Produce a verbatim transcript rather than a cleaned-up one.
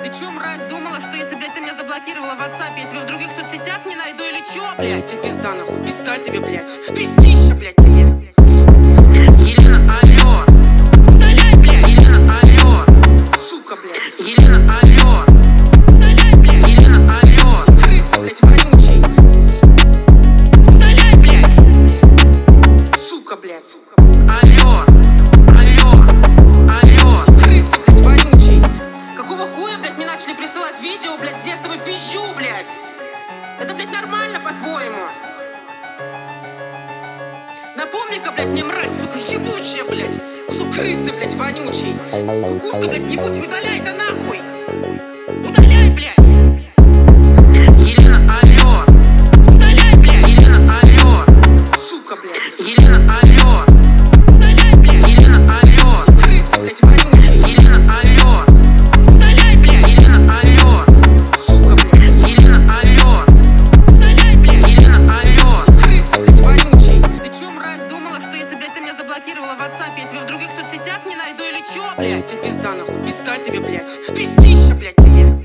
Ты чё, мразь, думала, что если, блядь, ты меня заблокировала в WhatsApp, я тебя в других соцсетях не найду или чё, блядь? Ты пизда, нахуй, пизда тебе, блядь. Пиздища, блядь, тебе. Елена, алло. Удаляй, блядь. Елена, алло. Сука, блядь. Елена, алло. Удаляй, блядь. Елена, алло. Крыса, блядь, вонючий. Удаляй, блядь. Сука, блядь. Алло. Алло. Алло. Крыса, блядь, вонючий. Какого хуя, блядь, мне начали присылать видео, блядь, где я с тобой пизжу, блядь? Это, блядь, нормально, по-твоему? Напомни-ка, блядь, мне, мразь, сука, ебучая, блядь. Кусок крысы, блядь, вонючий. Кукушка, блядь, ебучая, удаляй, да нахуй. Удаляй, блядь. Елена, алло. Удаляй, блядь. Елена, алло. Сука, блядь. Елена, алло. Удаляй, блядь. Елена, алло. Крыса, блядь, вонючий. Елена, алло. Удаляй, блядь. Елена, алло. Сука, блядь. Елена, алло. Удаляй, блядь. Елена, алло. Крыса, блядь, вонючий. Ты чё, мразь, думала, что если, блядь, ты меня заблокировала в WhatsApp, я тебя в других соцсетях не найду или чё, блядь? Ты пизда, нахуй, пизда тебе, блядь. Пиздища, блядь, тебе.